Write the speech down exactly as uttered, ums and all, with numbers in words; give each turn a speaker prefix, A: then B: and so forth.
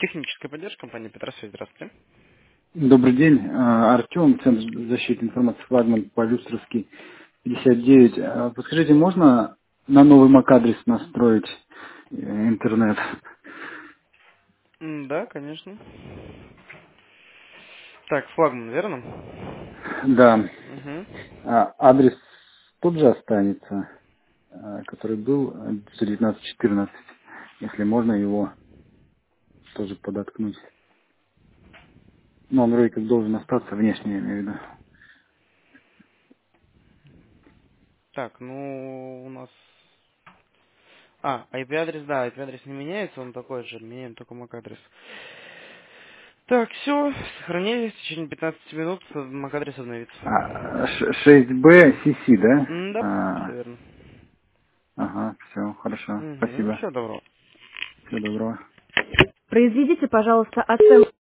A: Техническая поддержка компании Петросвязь. Здравствуйте.
B: Добрый день. А, Артем, Центр защиты информации «Флагман» по Люстровский, пятьдесят девять. А, Подскажите, можно на новый мак-адрес настроить э, интернет?
A: М, Да, конечно. Так, флагман, верно?
B: Да.
A: Угу.
B: А, Адрес тот же останется, а, который был девятнадцать четырнадцать. Если можно его тоже подоткнуть. Но он вроде как должен остаться внешне, я имею в виду.
A: Так, ну у нас... А, ай пи-адрес, да, ай пи-адрес не меняется, он такой же, меняем только мак-адрес. Так, все, сохранились, в течение пятнадцати минут мак-адрес обновится.
B: А, ш- шесть бэ си си, да?
A: М, Да, все
B: А,
A: верно.
B: ага, все, хорошо.
A: Угу,
B: Спасибо.
A: все, добро.
B: Всего доброго.
A: Произведите, пожалуйста, оценку.